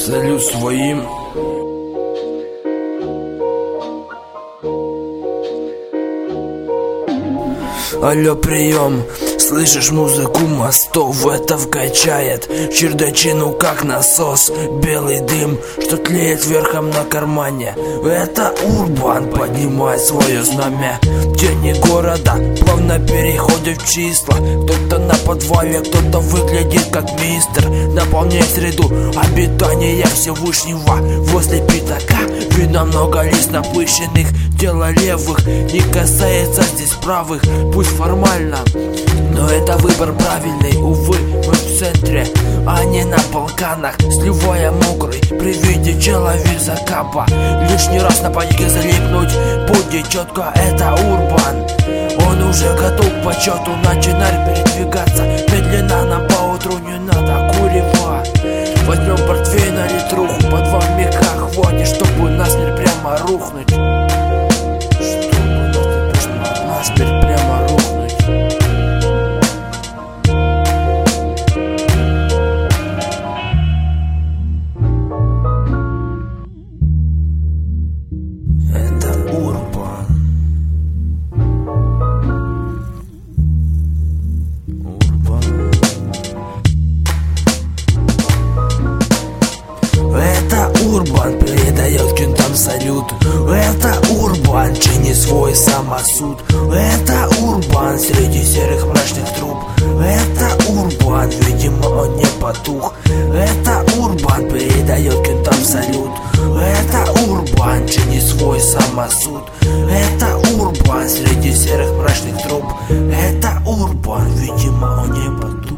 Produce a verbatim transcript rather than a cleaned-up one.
Салют своим. Алло, прием, слышишь музыку мостов? Это вкачает чердачину как насос. Белый дым, что тлеет верхом на кармане. Это урбан поднимает свое знамя. Тени города плавно переходят в числа. Кто-то на подвале, кто-то выглядит как мистер. Наполняет среду обитания Всевышнего. Возле пятака видно много лиц напыщенных. Дело левых не касается здесь правых. Пусть формально, но это выбор правильный. Увы, мы в центре, а не на Балканах. Сливая мокрый при виде человека капа. Лишний раз на панике залипнуть будет четко, это урбан. Он уже готов к почету, начинает передвигаться медленно. Нам поутру не надо курева. Возьмем портфель на литруху, по два в меках хватит, чтобы насмерть прямо рухнуть. Чтобы насмерть прямо рухнуть. Это урбан. Это урбан передает кентам салют. Это урбан чинит свой самосуд. Это урбан среди серых мрачных труб. Это урбан, видимо он не потух. Это урбан передает кентам салют. Это урбан чинит свой самосуд. Это урбан среди серых мрачных труб. Это урбан, видимо он не потух.